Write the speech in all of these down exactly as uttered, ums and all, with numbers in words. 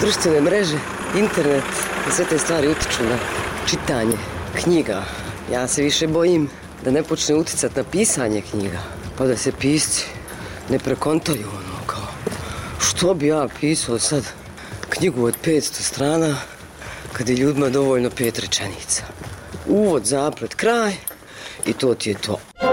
društvene mreže, internet i sve te stvari utiču na čitanje knjiga. Ja se više bojim da ne počne uticati na pisanje knjiga, pa da se pisci ne prekontaju ono kao što bi ja pisao sad knjigu od petsto strana kad je ljudima dovoljno pet rečenica. Uvod, zaplet, kraj i to ti je to.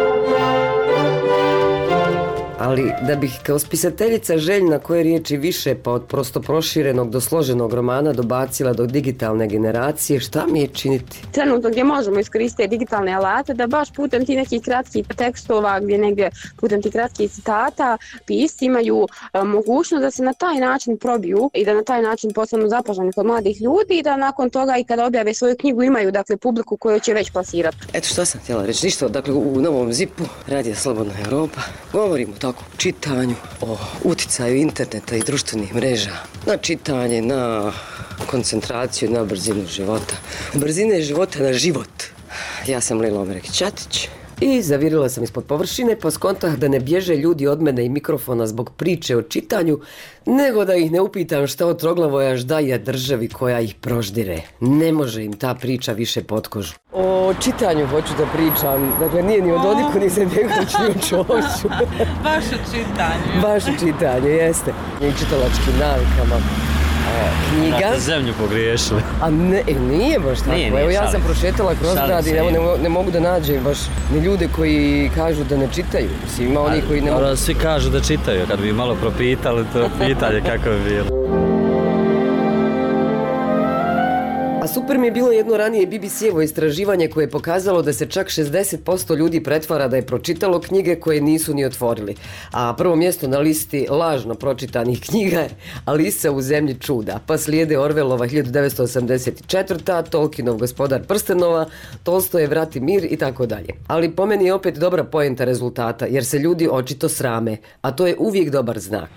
Ali da bih kao spisateljica željna koje riječi više pa od prosto proširenog do složenog romana dobacila do digitalne generacije, šta mi je činiti? Trenutno gdje možemo iskoristiti digitalne alate da baš putem ti nekih kratkih tekstova, gdje negdje putem ti kratkih citata pisci imaju e, mogućnost da se na taj način probiju i da na taj način postanu zapaženi kod mladih ljudi i da nakon toga i kada objave svoju knjigu imaju dakle publiku koju će već plasirati. Eto što sam htjela reći, ništa, dakle u Novom zipu Radio Slobodna Europa govorimo tako o čitanju, o uticaju interneta i društvenih mreža na čitanje, na koncentraciju, na brzinu života. Brzine života na život. Ja sam Lila Omerek-Ćatić. I zavirila sam ispod površine pa skontah da ne bježe ljudi od mene i mikrofona zbog priče o čitanju, nego da ih ne upitam šta od Troglavoja ždaja državi koja ih proždire. Ne može im ta priča više pod kožu. O čitanju hoću da pričam, dakle nije ni o Dodiku, ni Izetbegović, ni o Čoviću. Baš o čitanju. Baš o čitanju, jeste. I čitalačkim navikama. Knjiga. Da, zemlju pogriješili. A ne, nije baš tako. Nije, nije, evo ja sam prošetala kroz grad i ne, ne, ne mogu da nađem baš ni ljude koji kažu da ne čitaju. Mislim, ima oni koji ne mogu... Svi kažu da čitaju, kad bi malo propitali to pitanje kako bi bilo. A super mi je bilo jedno ranije B B C-evo istraživanje koje je pokazalo da se čak šezdeset posto ljudi pretvara da je pročitalo knjige koje nisu ni otvorili. A prvo mjesto na listi lažno pročitanih knjiga je Alisa u zemlji čuda. Pa slijede Orwellova hiljadu devetsto osamdeset četvrta, Tolkienov Gospodar prstenova, Tolstojev Rat i mir i tako dalje. Ali po meni je opet dobra poenta rezultata jer se ljudi očito srame, a to je uvijek dobar znak.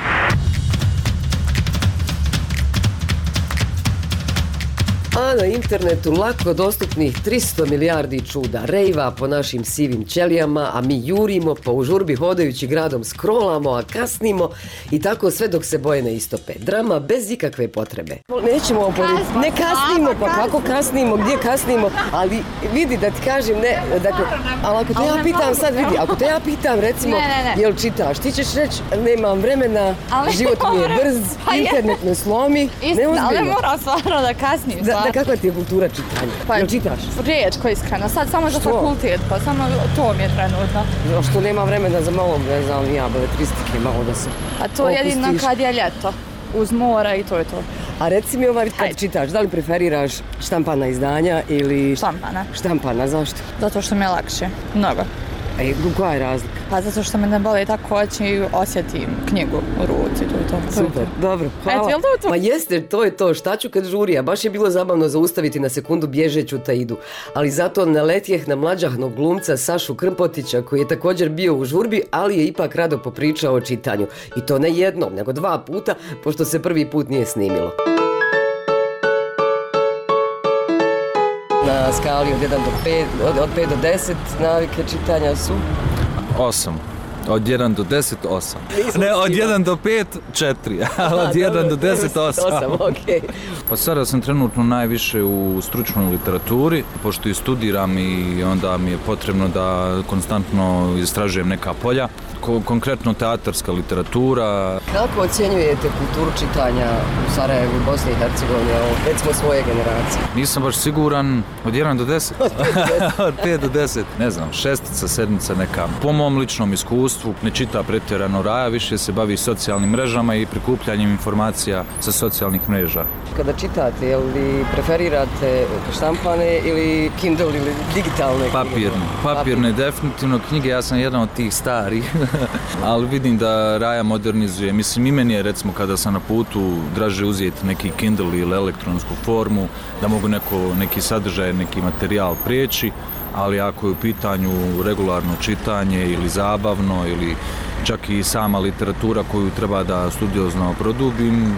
A na internetu lako dostupnih tristo milijardi čuda, rejva po našim sivim ćelijama, a mi jurimo pa u žurbi hodajući gradom scrollamo, a kasnimo i tako sve dok se boje ne istope. Drama bez ikakve potrebe. Nećemo oporediti, ne kasnimo, pa kako kasnimo, gdje kasnimo, ali vidi da ti kažem, ne, dakle, ali ako te ja pitam sad, vidi, ako te ja pitam recimo, jel čitaš, ti ćeš reći, nemam vremena, život mi je brz, internet me slomi, neozbiljno. Ali ne mora stvarno da kasnim. Da, kakva ti je kultura čitanja? Pa, jel čitaš? Rijetko, iskreno. Sad samo za fakultet, pa samo to mi je trenutno. Što nema vremena za malo, ne znam, ja, beletristike, malo da se A to je jedino kad je ljeto. Uz mora i to je to. A reci mi ovaj, kad čitaš, da li preferiraš štampana izdanja ili... Štampana. Štampana, zašto? Zato što mi je lakše. Mnogo. A koja je razlika? Pa zato što me ne boli tako oči i osjetim knjigu u ruci. To je to. Super, dobro, hvala. Eto, to to? Ma jeste, to je to. Šta ću kad žurija? Baš je bilo zabavno zaustaviti na sekundu bježeću Taidu. Ali zato naletjeh na mlađahnog glumca Sašu Krmpotića koji je također bio u žurbi, ali je ipak rado popričao o čitanju. I to ne jednom, nego dva puta, pošto se prvi put nije snimilo. Na skali od jedan do pet, od, od pet do deset navike čitanja su? osam. Od jedan do deset, osam. Ne, od jedan do pet, četiri. Od jedan do deset, osam. osam, okej. Pa sada sam trenutno najviše u stručnoj literaturi, pošto i studiram i onda mi je potrebno da konstantno istražujem neka polja. Konkretno teatarska literatura. Kako ocjenjujete kulturu čitanja u Sarajevu i Bosni i Hercegovini, recimo svoje generacije? Nisam baš siguran, od jedan do deset. Od pet do deset. Ne znam, šestica, sedmica neka. Po mom ličnom iskustvu ne čita pretjerano Raja, više se bavi socijalnim mrežama i prikupljanjem informacija sa socijalnih mreža. Kada čitate, je li preferirate štampane ili Kindle ili digitalne knjige? Papirne. Papirne, definitivno knjige, ja sam jedan od tih starih. Ali vidim da Raja modernizuje. Mislim, i meni je recimo kada sam na putu draže uzeti neki Kindle ili elektronsku formu, da mogu neko, neki sadržaj, neki materijal prijeći, ali ako je u pitanju regularno čitanje ili zabavno ili čak i sama literatura koju treba da studiozno produbim,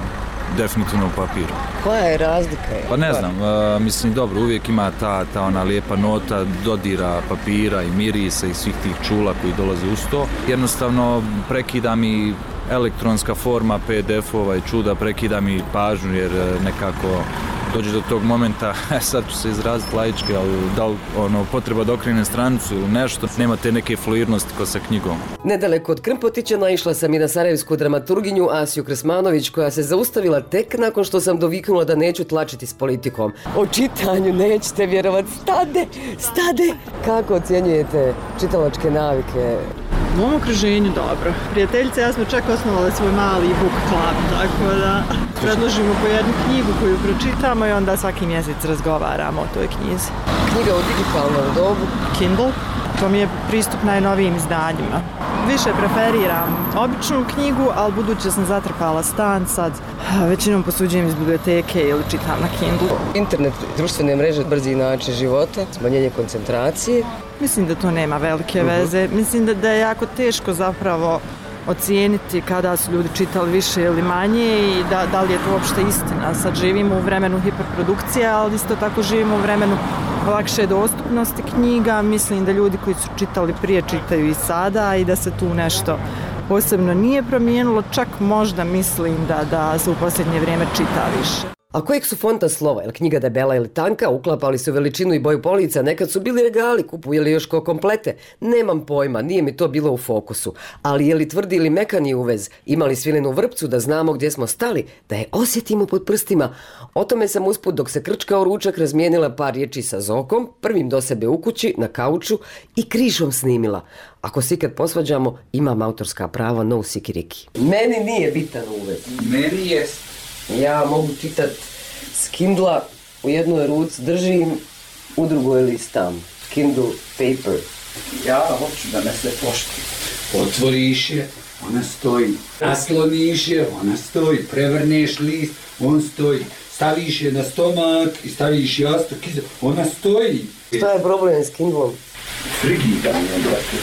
definitivno papir. Koja je razlika? Pa ne znam, uh, mislim dobro, uvijek ima ta, ta ona lijepa nota dodira papira i mirisa i svih tih čula koji dolaze uz to. Jednostavno prekida mi elektronska forma P D F-ova i čuda, prekida mi pažnju jer nekako dođe do tog momenta, sad ću se izraziti laički, ali da li ono, potreba da okrenem stranicu ili nešto, nema te neke fluidnosti ko sa knjigom. Nedaleko od Krmpotića naišla sam i na sarajevsku dramaturginju Asiju Krsmanović, koja se zaustavila tek nakon što sam doviknula da neću tlačiti s politikom. O čitanju nećete vjerovat, stade, stade! Kako ocjenjujete čitalačke navike? U mom okruženju dobro. Prijateljice, ja smo čak osnovali svoj mali book club, tako da predložimo po jednu knjigu koju pročitamo i onda svaki mjesec razgovaramo o toj knjizi. Knjiga u digitalnom dobu? Kindle. To mi je pristup najnovijim izdanjima. Više preferiram običnu knjigu, ali budući sam zatrpala stan sad, većinom posuđujem iz biblioteke ili čitam na Kindle. Internet, društvene mreže, brzi način života, smanjenje koncentracije. Mislim da to nema velike veze. Mislim da, da je jako teško zapravo ocijeniti kada su ljudi čitali više ili manje i da, da li je to uopšte istina. Sad živimo u vremenu hiperprodukcije, ali isto tako živimo u vremenu lakše dostupnosti knjiga. Mislim da ljudi koji su čitali prije čitaju i sada i da se tu nešto posebno nije promijenilo. Čak možda mislim da, da se u posljednje vrijeme čita više. A kojeg su fonta slova, je li knjiga debela ili tanka, uklapali su veličinu i boju polica, nekad su bili regali, kupuje li još ko komplete, nemam pojma, nije mi to bilo u fokusu. Ali je li tvrdi ili mekani uvez, imali svilenu vrpcu da znamo gdje smo stali, da je osjetimo pod prstima. O tome sam usput dok se krčkao ručak razmijenila par riječi sa Zokom, prvim do sebe u kući, na kauču i križom snimila. Ako se ikad posvađamo, imam autorska prava, no sikiriki. Meni nije bitan uvez. Meni jest. Ja mogu čitat s Kindla, u jednoj ruci držim, u drugoj listam. Kindle paper. Ja hoću da me se pošti. Otvoriš je, ona stoji. Nasloniš je, ona stoji. Prevrneš list, on stoji. Staviš je na stomak i staviš jastuk iza, ona stoji. Šta je problem s Kindlom? Frigidanje, brate.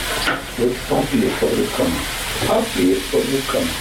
Papir pod rukama. Papir pod rukama.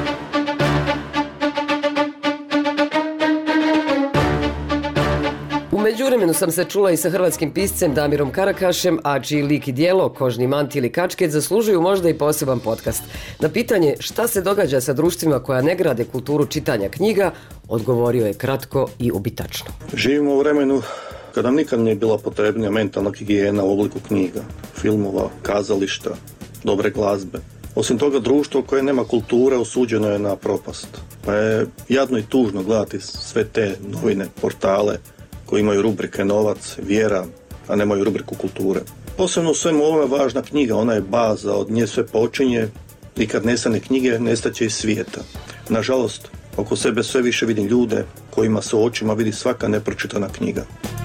U međuvremenu sam se čula i sa hrvatskim piscem Damirom Karakašem, a čiji lik i djelo, Kožni manti ili kačket, zaslužuju možda i poseban podcast. Na pitanje šta se događa sa društvima koja ne grade kulturu čitanja knjiga, odgovorio je kratko i ubitačno. Živimo u vremenu kada nam nikad nije bila potrebnija mentalna higijena u obliku knjiga, filmova, kazališta, dobre glazbe. Osim toga, društvo koje nema kulture osuđeno je na propast. Pa je jadno i tužno gledati sve te novine, portale koji imaju rubrike novac, vjera, a nemaju rubriku kulture. Posebno u svemu ovome važna knjiga, ona je baza, od nje sve počinje i kad nestane knjige, nestaće iz svijeta. Nažalost, oko sebe sve više vidim ljude kojima se u očima vidi svaka nepročitana knjiga.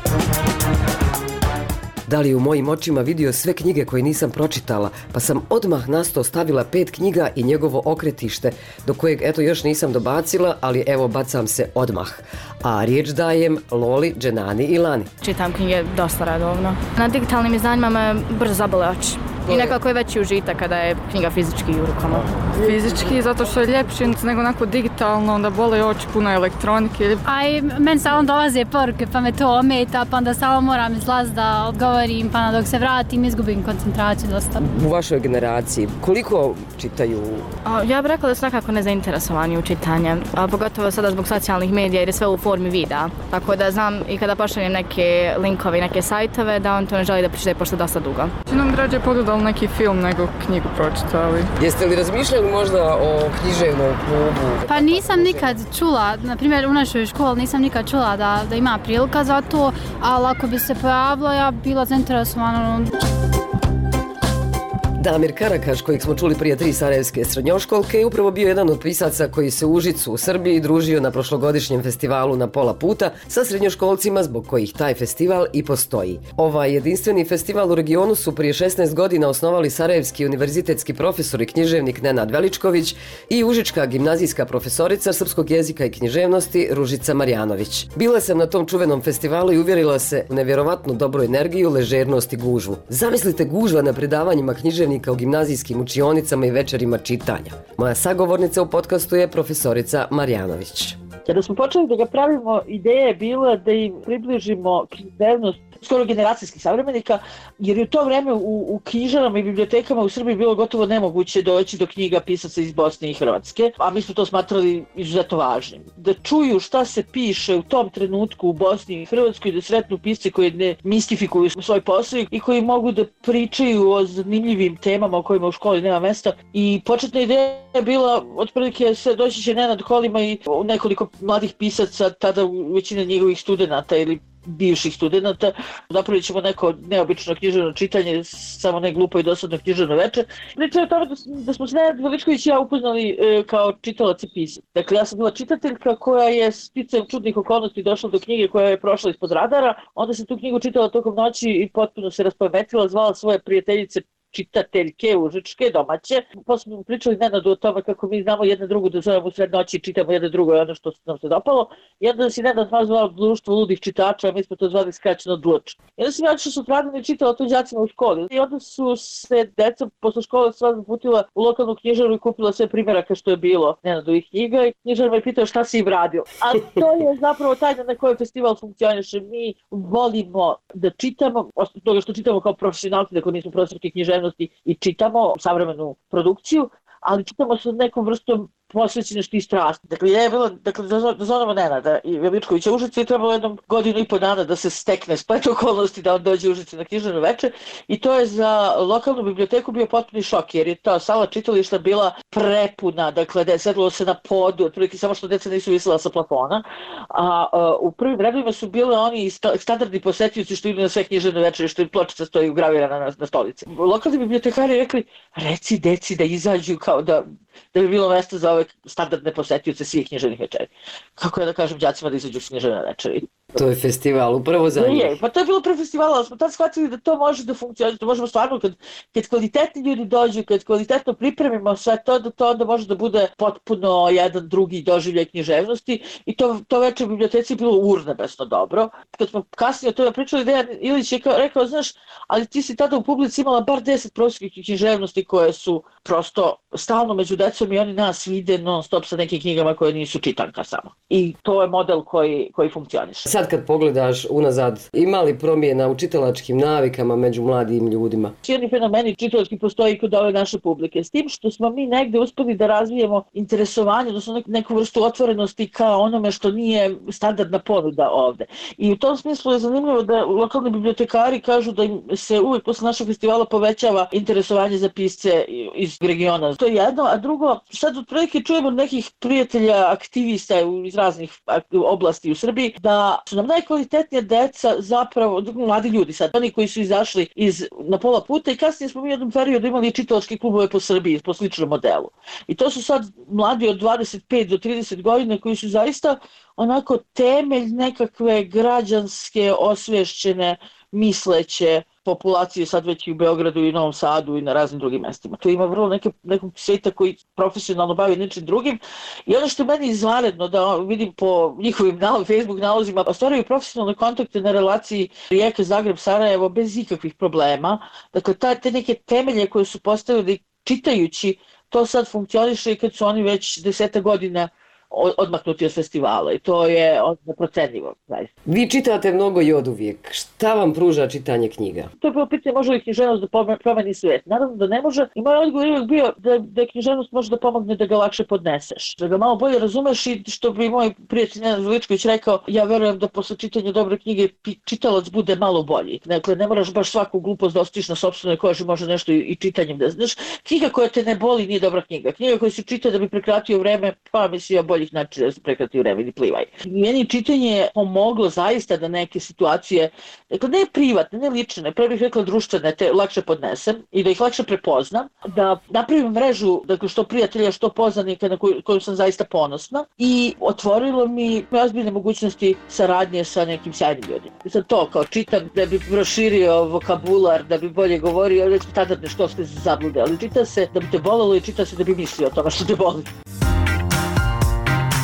Da li u mojim očima vidio sve knjige koje nisam pročitala, pa sam odmah na sto stavila pet knjiga i njegovo okretište, do kojeg eto još nisam dobacila, ali evo bacam se odmah. A riječ dajem Loli, Dženani i Lani. Čitam knjige dosta redovno. Na digitalnim izdanjima me brzo zabole oči. I nekako je veći užitak kada je knjiga fizički u rukama. Fizički, zato što je ljepši nego onako digitalno, onda bole oči, puno elektronike. A i meni stalno dolaze poruke pa me to ometa, pa onda stalno moram izlaz da odgovorim, pa dok se vratim izgubim koncentraciju dosta. U vašoj generaciji koliko čitaju? A, ja bih rekla da su nekako nezainteresovani u čitanje, a pogotovo sada zbog socijalnih medija jer je sve u formi videa. Tako da znam i kada pošaljem neke linkove i neke sajtove da on to ne želi da pročitaje pošto je dosta dugo. Činom građe pogledali neki film nego knjigu pročitali. Jeste li razmišljali možda o književnom klubu? Pa nisam nikad čula, na primjer u našoj školi nisam nikad čula da, da ima prilika za to, ali ako bi se pojavila ja bi bila zainteresovana. Damir Karakaš, kojeg smo čuli prije tri sarajevske srednjoškolke, je upravo bio jedan od pisaca koji se u Užicu u Srbiji družio na prošlogodišnjem festivalu Na pola puta sa srednjoškolcima zbog kojih taj festival i postoji. Ovaj jedinstveni festival u regionu su prije šesnaest godina osnovali sarajevski univerzitetski profesor i književnik Nenad Veličković i užička gimnazijska profesorica srpskog jezika i književnosti Ružica Marjanović. Bila sam na tom čuvenom festivalu i uvjerila se u nevjerovatnu dobru energiju, ležernost i gužvu. Zamislite gužva na predavanjima književnih udžbenika u gimnazijskim učionicama i večerima čitanja. Moja sagovornica u podcastu je profesorica Marjanović. Kada smo počeli da ga pravimo, ideja je bila da im približimo književnost skoro generacijskih savremenika, jer je u to vreme u, u knjižarama i bibliotekama u Srbiji bilo gotovo nemoguće doći do knjiga pisaca iz Bosne i Hrvatske, a mi smo to smatrali izuzetno važnim. Da čuju šta se piše u tom trenutku u Bosni i Hrvatskoj, da sretnu pisce koji ne mistifikuju svoj posao i koji mogu da pričaju o zanimljivim temama o kojima u školi nema mesta. I početna ideja je bila, otprilike se doći će Nenad Kolima i nekoliko mladih pisaca, tada većina njegovih studenata ili bivših studenata, napravit ćemo neko neobično književno čitanje, samo ne glupo i dosadno književno veče. Priča je o tome da, da smo se Nenad Veličković i ja upoznali e, kao čitalac i pisac. Dakle, ja sam bila čitateljka koja je sticajem čudnih okolnosti došla do knjige koja je prošla ispod radara, onda sam tu knjigu čitala tokom noći i potpuno se raspametila, zvala svoje prijateljice čitateljke užičke, domaće. Posle smo pričali Nenadu o tome kako mi znamo jedna drugu da zovemo u sred noći i čitamo jedna drugo i ono što nam se dopalo. I onda si Nenad zvao društvo ludih čitača, a mi smo to zvali skraćeno dluč. I onda sam ja što sutradan i čitala to đacima u školi. I onda su se deca posle škole sva zaputila u lokalnu knjižaru i kupila sve primjeraka što je bilo Nenadovih knjiga i knjižar me pitao šta si im radio. A to je zapravo tajna na kojoj festival funkcioniše. Mi volimo da čitamo, osim toga što čitamo kao profesionalci, dakle nismo profesorki književnosti i čitamo savremenu produkciju, ali čitamo sa nekom vrstom posvećenosti i strasti. Dakle, je bilo, dakle, da zovemo Nenada i Veličkovića Užice i trebalo jednom godinu i po dana da se stekne splet okolnosti da on dođe u Užice na književno veče i to je za lokalnu biblioteku bio potpuni šok jer je ta sala čitališta bila prepuna, dakle, da je sedlo se na podu, otprilike samo što deca nisu visela sa plafona, a, a u prvim redovima su bile oni standardni posetioci što idu na sve književne večere, što im pločica stoji ugravirana na, na stolici. Lokalni bibliotekari rekli, reci deci da izađu kao da da bi bilo mjesto za ove standardne posetioce svih književnih večeri. Kako ja da kažem đacima da izađu književne večeri? To je festival upravo za njih. Je, pa to je bilo pre festivala, ali smo tad shvatili da to može da funkcioniše, to možemo stvarno, kad, kad kvalitetni ljudi dođu, kad kvalitetno pripremimo sve to, da to onda može da bude potpuno jedan drugi doživljaj književnosti i to, to večer u biblioteci je bilo urnebesno dobro. Kad smo kasnije o tome pričali, Dejan Ilić je kao, rekao, znaš, ali ti si tada u publici imala bar deset profesorskih književnosti koje su prosto stalno među decom i oni nas vide non stop sa nekim knjigama koje nisu čitanka samo. I to je model koji, koji funkcioniše. Sad kad pogledaš unazad, ima li promjena u čitalačkim navikama među mladim ljudima? Cijeli fenomeni čitalački postoji i kod ove naše publike. S tim što smo mi negde uspeli da razvijemo interesovanje, odnosno neku vrstu otvorenosti ka onome što nije standardna ponuda ovde. I u tom smislu je zanimljivo da lokalni bibliotekari kažu da im se uvijek posle našeg festivala povećava interesovanje za pisce iz regiona. To je jedno, a drugo, sad otprilike čujemo nekih prijatelja, aktivista iz raznih oblasti u Srbiji, da su nam najkvalitetnija deca zapravo, mladi ljudi sad, oni koji su izašli iz, na pola puta i kasnije smo mi u jednom periodu imali čitalačke klubove po Srbiji, po sličnom modelu. I to su sad mladi od dvadeset pet do trideset godina koji su zaista onako temelj nekakve građanske, osvješćene, misleće populacije sad već i u Beogradu i Novom Sadu i na raznim drugim mestima. Tu ima vrlo neke, nekog svijeta koji profesionalno bavi ničim drugim i ono što je meni izvanredno da vidim po njihovim nalog, Facebook nalozima, ostvaraju profesionalne kontakte na relaciji Rijeka, Zagreb, Sarajevo bez ikakvih problema. Dakle, ta, te neke temelje koje su postavili čitajući, to sad funkcioniše i kad su oni već deseta godina odmaknuti od festivala i to je neprocenljivo. Zaista. Vi čitate mnogo i od uvijek. Šta vam pruža čitanje knjiga? To je bilo pitanje može li književnost da promeni svijet. Naravno da ne može i moj odgovor je bio da, da književnost može da pomogne da ga lakše podneseš. Da ga malo bolje razumeš i što bi moj prijatelj Nenad Veličković rekao, ja verujem da posle čitanja dobre knjige čitalac bude malo bolji. Dakle, ne moraš baš svaku glupost da ostiš na sopstvenoj koži, može nešto i, i čitanjem da znaš. Knjiga koja te ne boli nije dobra knjiga. Knjiga koja se čita da bi prekratio vreme, pa mislim ja boljih načina da se prekrati vreme ili plivaj. Meni čitanje je pomoglo zaista da neke situacije, dakle ne privatne, ne lične, pre bih rekla društvene, te lakše podnesem i da ih lakše prepoznam, da napravim mrežu, dakle što prijatelja, što poznanika na koju, koju sam zaista ponosna i otvorilo mi ozbiljne mogućnosti saradnje sa nekim sjajnim ljudima. I sad to kao čitam da bi proširio vokabular, da bi bolje govorio, recimo standardne školske zablude, ali čita se da bi te bolelo i čita se da bi mislio o tome što te boli.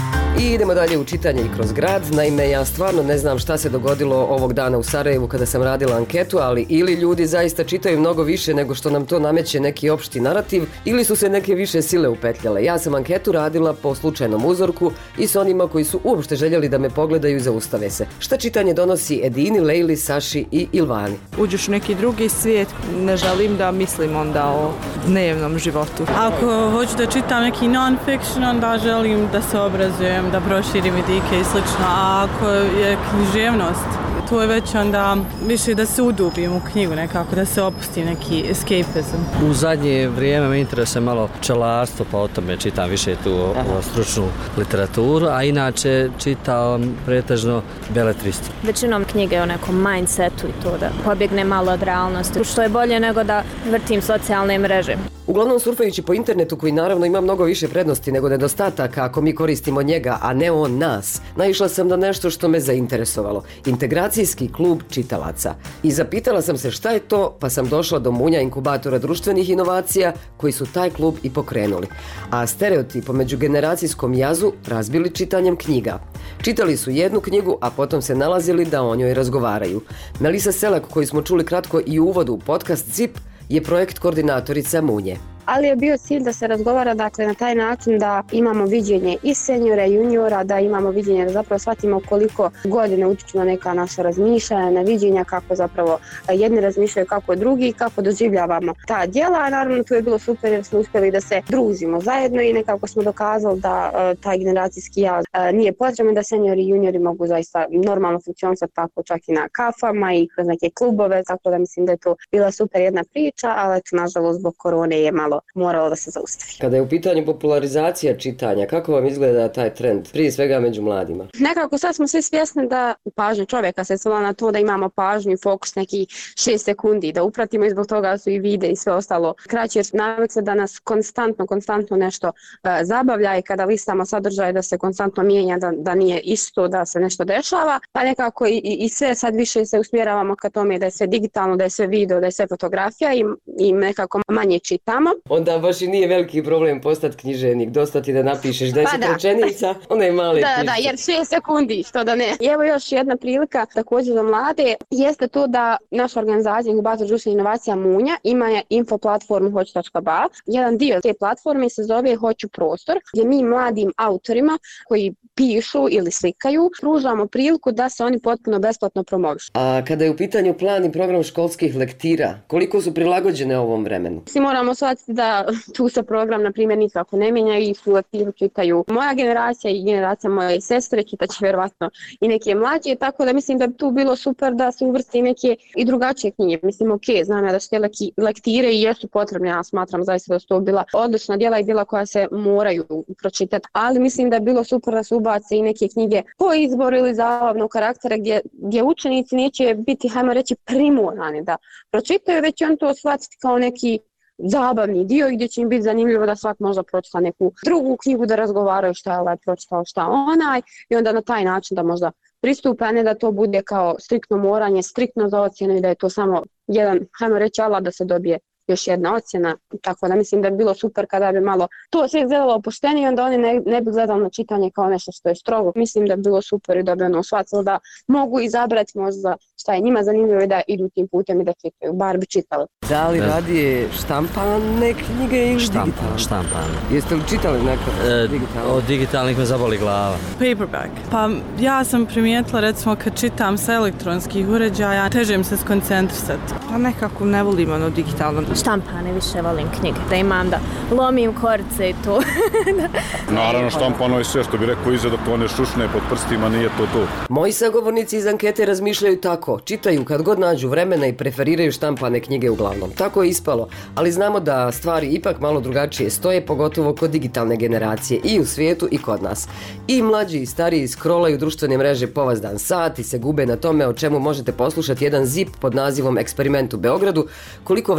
I idemo dalje u čitanje i kroz grad. Naime, ja stvarno ne znam šta se dogodilo ovog dana u Sarajevu kada sam radila anketu, ali ili ljudi zaista čitaju mnogo više nego što nam to nameće neki opšti narativ, ili su se neke više sile upetljale. Ja sam anketu radila po slučajnom uzorku i s onima koji su uopšte željeli da me pogledaju i zaustave se. Šta čitanje donosi Edini, Lejli, Saši i Ilvani? Uđeš u neki drugi svijet, ne želim da mislim onda o dnevnom životu. Ako hoću da čitam neki non-fiction, onda želim da se obrazujem, da proširim vidike i slično, a ako je književnost, to je već onda više da se udubim u knjigu nekako, da se opusti neki escapism. U zadnje vrijeme me interesuje malo pčelarstvo, pa o tome čitam više tu o, o stručnu literaturu, a inače čitam pretežno beletristiku. Većinom knjige o nekom mindsetu i to da pobjegne malo od realnosti, što je bolje nego da vrtim socijalne mreže. Uglavnom surfajući po internetu, koji naravno ima mnogo više prednosti nego nedostataka ako mi koristimo njega, a ne on nas, naišla sam na nešto što me zainteresovalo. Integracijski klub čitalaca. I zapitala sam se šta je to, pa sam došla do munja inkubatora društvenih inovacija koji su taj klub i pokrenuli. A stereotip o međugeneracijskom jazu razbili čitanjem knjiga. Čitali su jednu knjigu, a potom se nalazili da o njoj razgovaraju. Melisa Selak, koju smo čuli kratko i u uvodu u podcast Zip, je projekt koordinatorica Munje. Ali je bio cilj da se razgovara, dakle, na taj način da imamo viđenje i seniora i juniora, da imamo viđenje, da zapravo shvatimo koliko godine utiču na neka naša razmišljanja, na viđenja, kako zapravo jedni razmišljaju, kako drugi i kako doživljavamo ta djela. A naravno tu je bilo super jer smo uspjeli da se družimo zajedno i nekako smo dokazali da uh, taj generacijski jaz uh, nije potreban, da seniori i juniori mogu zaista normalno funkcionisati tako čak i na kafama i kroz neke klubove, tako da mislim da je to bila super jedna priča, ali eto, nažalost zbog korone je malo moralo da se zaustavi. Kada je u pitanju popularizacija čitanja, kako vam izgleda taj trend, prije svega među mladima? Nekako sad smo svi svjesni da pažnja čovjeka se svela na to da imamo pažnju i fokus neki šest sekundi, da upratimo i zbog toga su i vide i sve ostalo kraće, jer navik se da nas konstantno, konstantno nešto uh, zabavlja i kada listamo sadržaje da se konstantno mijenja, da, da nije isto, da se nešto dešava, pa nekako i, i sve sad više se usmjeravamo ka tome da je sve digitalno, da je sve video, da je sve fotografija i, i nekako manje čitamo. Onda baš i nije veliki problem postati književnik, dosta ti da napišeš deset pa rečenica, onda je male da, knjižice. Da, jer šest sekundi, što da ne. I evo još jedna prilika također za mlade, jeste to da naša organizacija Inkubator društvenih inovacija Munja ima info platformu hoću točka ba. Jedan dio te platforme se zove Hoću prostor, gdje mi mladim autorima koji pišu ili slikaju pružamo priliku da se oni potpuno besplatno promovišu. A kada je u pitanju plan i program školskih lektira, koliko su prilagođene ovom vremenu? Svi moramo shvatiti da tu se program, na primjer, nikako ne mijenja i su lektiru čitaju moja generacija i generacija moje sestre, čitaće vjerovatno i neke mlađe, tako da mislim da bi tu bilo super da se uvrsti neke i drugačije knjige. Mislim, ok, znam ja da su te lektire i jesu potrebne, ja smatram zaista da su to bila odlična djela i djela koja se moraju pročitati, ali mislim da je bilo super da se ubace i neke knjige po izboru ili zabavnog karaktera gdje, gdje učenici neće biti, hajmo reći, primorani da pročitaju, već on to shvatiti kao neki zabavni dio gdje će im biti zanimljivo da svak možda pročita neku drugu knjigu, da razgovaraju šta je ovaj pročitao, šta onaj i onda na taj način da možda pristupe, a ne da to bude kao striktno moranje, striktno za ocjenu i da je to samo jedan, hajmo reći, alat da se dobije još jedna ocjena, tako da mislim da bi bilo super kada bi malo to sve gledalo opuštenije, onda oni ne, ne bi gledali na čitanje kao nešto što je strogo. Mislim da bi bilo super i da bi ono shvatilo da mogu izabrati možda šta je njima zanimljivo i da idu tim putem i da čitaju, bar bi čitali. Da li radije štampane knjige ili Štampan, digitalne? Štampane. Jeste li čitali nekad E, digitalne? od digitalnih me zaboli glava. Paperback. Pa ja sam primijetila, recimo, kad čitam sa elektronskih uređaja, teže mi se skoncentrisati. Pa nekako ne volim ono digitalno. Štampane više volim knjige, da imam da lomim korce i to. Naravno, štampano je sve, što bi rekao iza dok to ne šušne pod prstima, nije to to. Moji sagovornici iz ankete razmišljaju tako, čitaju kad god nađu vremena i preferiraju štampane knjige uglavnom. Tako je ispalo, ali znamo da stvari ipak malo drugačije stoje, pogotovo kod digitalne generacije i u svijetu i kod nas. I mlađi i stariji scrollaju društvene mreže povazdan sat i se gube na tome o čemu možete poslušati jedan zip pod nazivom Eksperiment u Beogradu, koliko vremena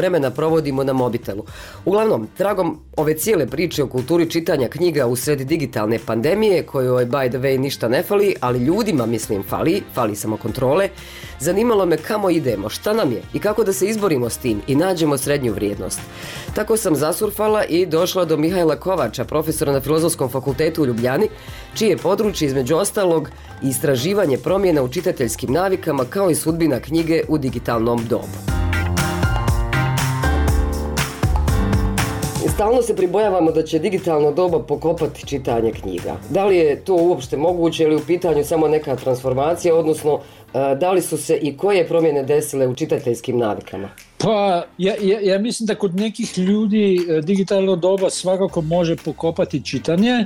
provodimo na mobitelu. Uglavnom, tragom ove cijele priče o kulturi čitanja knjiga u sred digitalne pandemije, kojoj by the way ništa ne fali, ali ljudima mislim fali, fali samo kontrole, zanimalo me kamo idemo, šta nam je i kako da se izborimo s tim i nađemo srednju vrijednost. Tako sam zasurfala i došla do Mihajla Kovača, profesora na Filozofskom fakultetu u Ljubljani, čije je područje između ostalog istraživanje promjena u čitateljskim navikama kao i sudbina knjige u digitalnom dobu. Stalno se pribojavamo da će digitalno doba pokopati čitanje knjiga. Da li je to uopšte moguće ili u pitanju samo neka transformacija, odnosno da li su se i koje promjene desile u čitateljskim navikama? Pa, ja, ja, ja mislim da kod nekih ljudi digitalno doba svakako može pokopati čitanje,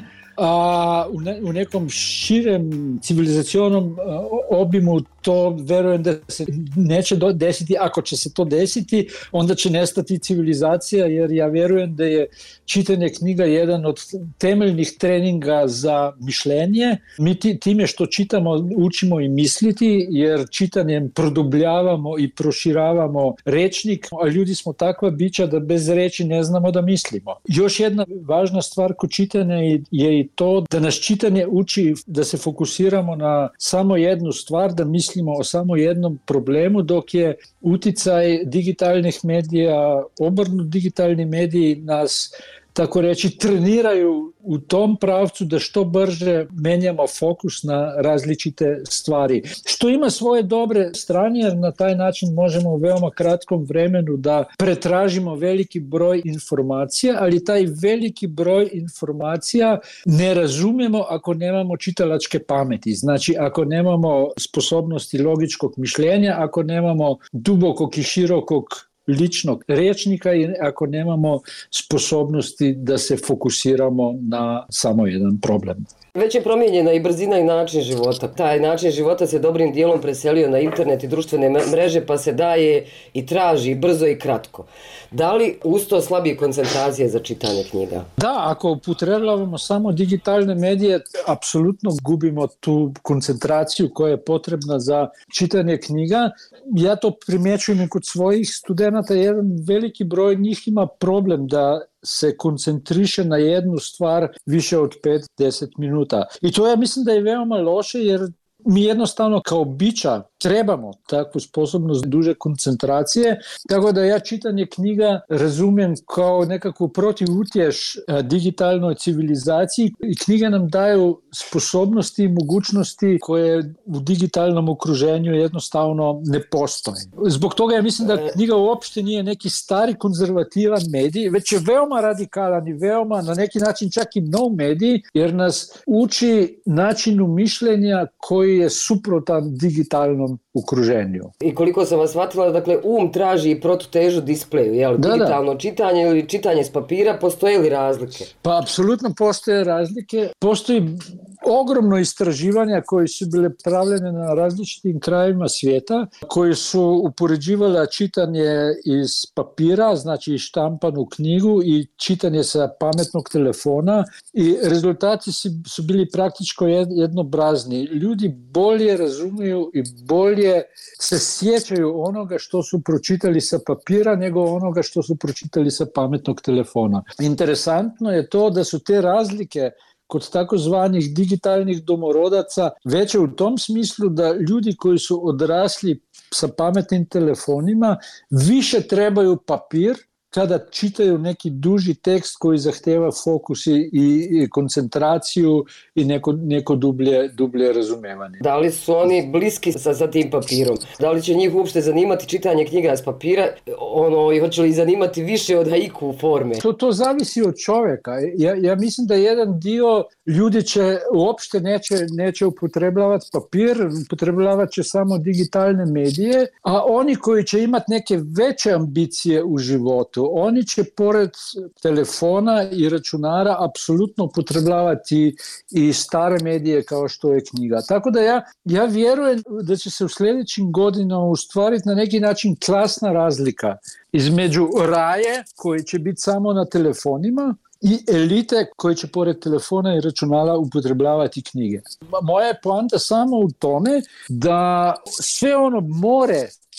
a u, ne, u nekom širem civilizacionom obimu to verujem da se neće desiti. Ako će se to desiti, onda će nestati civilizacija, jer ja verujem da je čitanje knjiga jedan od temeljnih treninga za mišljenje. Mi time što čitamo učimo i misliti, jer čitanjem produbljavamo i proširavamo rečnik, a ljudi smo takva bića da bez reči ne znamo da mislimo. Još jedna važna stvar kod čitanja je i to da nas čitanje uči da se fokusiramo na samo jednu stvar, da mislimo o samo jednom problemu, dok je uticaj digitalnih medija, obrnut digitalni mediji nas, tako reći, treniraju u tom pravcu da što brže menjamo fokus na različite stvari. Što ima svoje dobre strane, jer na taj način možemo u veoma kratkom vremenu da pretražimo veliki broj informacija, ali taj veliki broj informacija ne razumijemo ako nemamo čitalačke pameti. Znači, ako nemamo sposobnosti logičkog mišljenja, ako nemamo dubokog i širokog ličnog rečnika i ako nemamo sposobnosti da se fokusiramo na samo jedan problem. Već je promijenjena i brzina i način života. Taj način života se dobrim dijelom preselio na internet i društvene mreže, pa se daje i traži brzo i kratko. Da li uz to slabije koncentracije za čitanje knjiga? Da, ako upotrebljavamo samo digitalne medije, apsolutno gubimo tu koncentraciju koja je potrebna za čitanje knjiga. Ja to primjećujem i kod svojih studenata. Jedan veliki broj njih ima problem da se koncentriše na jednu stvar više od pet do deset minuta. I to ja mislim da je veoma loše, jer mi jednostavno kao bića trebamo takvu sposobnost duže koncentracije, tako da ja čitanje knjiga razumijem kao nekakvu protivutješ digitalnoj civilizaciji i knjige nam daju sposobnosti i mogućnosti koje u digitalnom okruženju jednostavno ne postoje. Zbog toga ja mislim da knjiga uopšte nije neki stari konzervativan medij, već je veoma radikalan i veoma na neki način čak i nov medij, jer nas uči načinu mišljenja koji je suprotan digitalnom okruženju. I koliko sam vas shvatila, dakle, um traži i protutežu displeju, jel? Da, digitalno da. Čitanje ili čitanje s papira, postoje li razlike? Pa, apsolutno postoje razlike. Postoji ogromno istraživanja koje su bile pravljene na različitim krajevima svijeta, koji su upoređivala čitanje iz papira, znači štampanu knjigu, i čitanje sa pametnog telefona, i rezultati su bili praktički jednobrazni. Ljudi bolje razumiju i bolje se sjećaju onoga što su pročitali sa papira nego onoga što su pročitali sa pametnog telefona. Interesantno je to da su te razlike kod takozvanih digitalnih domorodaca veće u tom smislu da ljudi koji su odrasli sa pametnim telefonima više trebaju papir kada čitaju neki duži tekst koji zahteva fokus i, i koncentraciju i neko, neko dublje, dublje razumevanje. Da li su oni bliski sa, sa tim papirom? Da li će njih uopšte zanimati čitanje knjiga s papira? Ono, i hoće li zanimati više od haiku forme? To, to zavisi od čovjeka. Ja, ja mislim da jedan dio ljudi će uopšte neće, neće upotrebljavati papir, upotrebljavat će samo digitalne medije, a oni koji će imati neke veće ambicije u životu, oni će pored telefona i računara apsolutno upotrebljavati i stare medije kao što je knjiga. Tako da ja, ja vjerujem da će se u sljedećim godinama ustvariti na neki način klasna razlika između raje koji će biti samo na telefonima i elite koji će pored telefona i računala upotrebljavati knjige. Moja je poanta samo u tome da sve ono more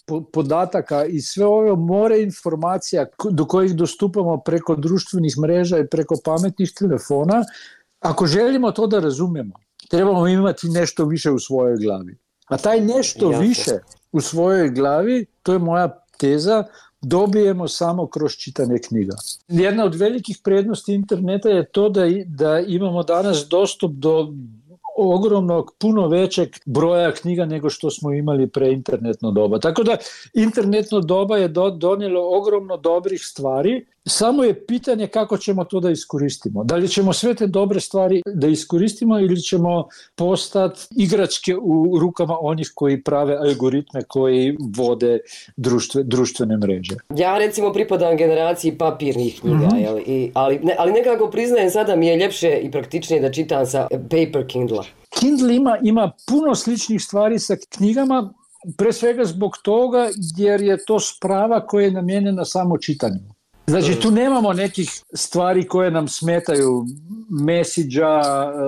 podataka i sve ove more informacija do kojih dostupamo preko društvenih mreža i preko pametnih telefona, ako želimo to da razumemo, trebamo imati nešto više u svojoj glavi. A taj nešto Jasne. više u svojoj glavi, to je moja teza, dobijemo samo kroz čitanje knjiga. Jedna od velikih prednosti interneta je to da, da imamo danas dostup do ogromnog, puno većeg broja knjiga nego što smo imali pre internetno doba. Tako da internetno doba je do, donijelo ogromno dobrih stvari, samo je pitanje kako ćemo to da iskoristimo. Da li ćemo sve te dobre stvari da iskoristimo ili ćemo postati igračke u rukama onih koji prave algoritme koji vode društve, društvene mreže. Ja recimo pripadam generaciji papirnih knjiga, mm-hmm. jel? I, ali, ne, ali nekako priznajem sada mi je ljepše i praktičnije da čitam sa paper Kindle. Kindle ima, ima puno sličnih stvari sa knjigama, pre svega zbog toga jer je to sprava koja je namijenjena samo čitanju. Znači tu nemamo nekih stvari koje nam smetaju, mesidža,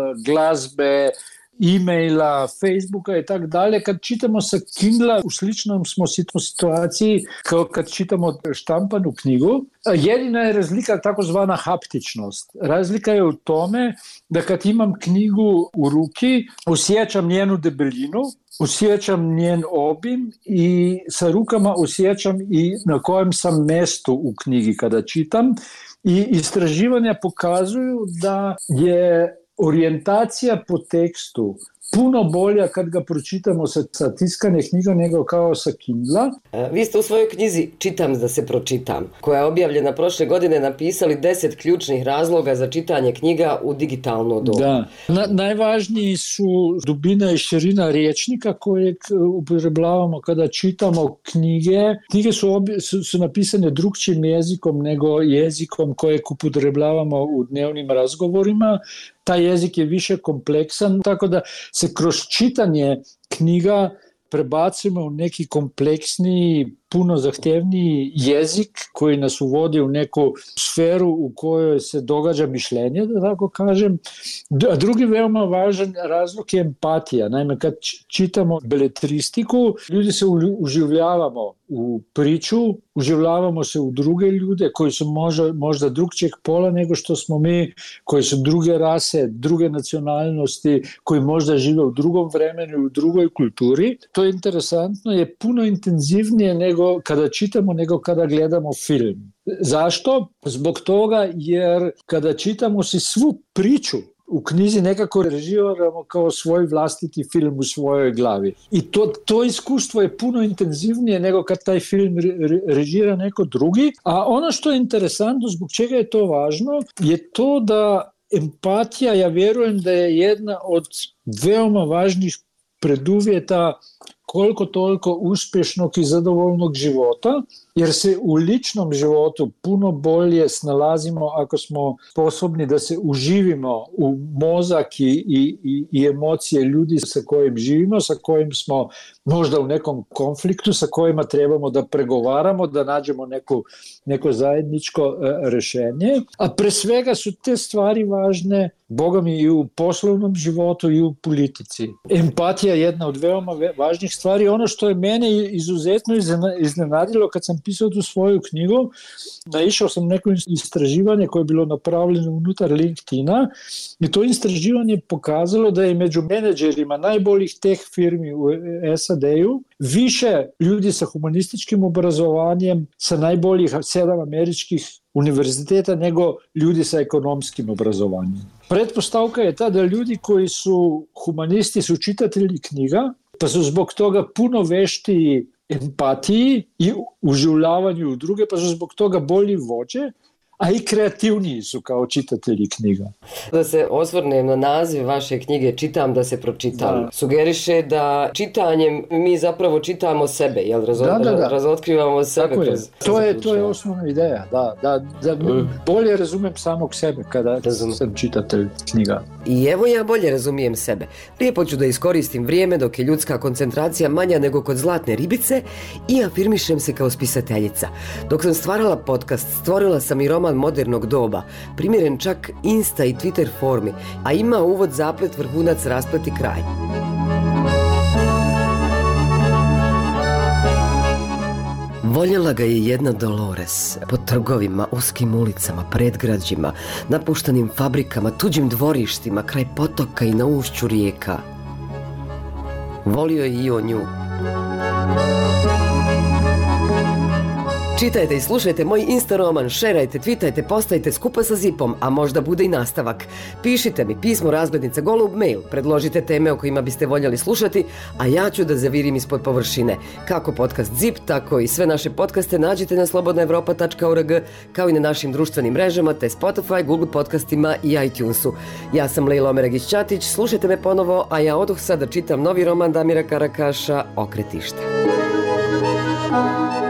glazbe, e-maila, Facebooka i tak dalje. Kad čitamo sa Kindla u sličnom smo situaciji kao kad čitamo štampanu knjigu. Jedina je razlika takozvana haptičnost. Razlika je u tome da kad imam knjigu u ruki, osjećam njenu debelinu, osjećam njen obim i sa rukama osjećam i na kojem sam mjestu u knjigi kada čitam. I istraživanja pokazuju da je orijentacija po tekstu puno bolja kad ga pročitamo sa, sa tiskane knjiga nego kao sa Kindla. Vi ste u svojoj knjizi Čitam da se pročitam, koja je objavljena prošle godine, napisali deset ključnih razloga za čitanje knjiga u digitalno doba. Da. Na, najvažniji su dubina i širina rječnika kojeg upotrebljavamo kada čitamo knjige. Knjige su, obje, su, su napisane drugčijim jezikom nego jezikom kojeg upotrebljavamo u dnevnim razgovorima. Taj jezik je više kompleksan, tako da se kroz čitanje knjiga prebacimo u neki kompleksniji, puno zahtevniji jezik koji nas uvodi u neku sferu u kojoj se događa mišljenje, da tako kažem. A drugi veoma važan razlog je empatija. Naime, kad čitamo beletristiku, ljudi se uživljavamo u priču, uživljavamo se u druge ljude koji su možda, možda drugčijeg pola nego što smo mi, koji su druge rase, druge nacionalnosti, koji možda žive u drugom vremenu, u drugoj kulturi. To je interesantno, je puno intenzivnije nego kada čitamo, nego kada gledamo film. Zašto? Zbog toga jer kada čitamo si svu priču u knjizi nekako režiramo kao svoj vlastiti film u svojoj glavi. I to, to iskustvo je puno intenzivnije nego kad taj film re, režira neko drugi. A ono što je interesantno, zbog čega je to važno, je to da empatija, ja vjerujem da je jedna od veoma važnih preduvjeta koliko toliko uspješnog i zadovoljnog života, jer se u ličnom životu puno bolje snalazimo ako smo sposobni da se uživimo u mozak i, i, i emocije ljudi sa kojim živimo, sa kojim smo možda u nekom konfliktu, sa kojima trebamo da pregovaramo, da nađemo neku, neko zajedničko uh, rješenje. A pre svega su te stvari važne, Boga mi, i u poslovnom životu i u politici. Empatija je jedna od veoma važnih stvari. Ono što je mene izuzetno iznenadilo kad sam pisao tu svoju knjigu, naišao sam neko istraživanje koje je bilo napravljeno unutar LinkedIna i to istraživanje pokazalo da je među menadžerima najboljih teh firmi u S A D-u više ljudi sa humanističkim obrazovanjem sa najboljih sedam američkih univerziteta nego ljudi sa ekonomskim obrazovanjem. Pretpostavka je ta da ljudi koji su humanisti su čitatelji knjiga, pa su zbog toga puno veštiji empatiji i uživljavanju u druge, pa su zbog toga bolji vođe, a i kreativniji su kao čitatelji knjiga. Da se osvrnem na naziv vaše knjige Čitam da se pročitam. Da. Sugeriše da čitanjem mi zapravo čitamo sebe, jel razo- da, da, da. razotkrivamo sebe. Tako je. Kroz, to, kroz je, to je osnovna ideja, da, da, da mm. bolje razumem samog sebe kada Razum. sam čitatelj knjiga. I evo ja bolje razumijem sebe. Lijepo ću da iskoristim vrijeme dok je ljudska koncentracija manja nego kod zlatne ribice i afirmišem se kao spisateljica. Dok sam stvarala podcast, stvorila sam i roman modernog doba, primjeren čak Insta i Twitter formi, a ima uvod, zaplet, vrhunac, rasplet i kraj. Voljela ga je jedna Dolores, po trgovima, uskim ulicama, predgrađima, napuštenim fabrikama, tuđim dvorištima, kraj potoka i na ušću rijeka. Volio je i on nju. Čitajte i slušajte moj Insta roman, šerajte, twitajte, postajte skupa sa Zipom, a možda bude i nastavak. Pišite mi pismo razglednica golub mail, predložite teme o kojima biste voljeli slušati, a ja ću da zavirim ispod površine. Kako podcast Zip, tako i sve naše podcaste nađite na slobodna evropa tačka org, kao i na našim društvenim mrežama, te Spotify, Google podcastima i iTunesu. Ja sam Lejla Omeragić-Ćatić, slušajte me ponovo, a ja odoh sada čitam novi roman Damira Karakaša, Okretište.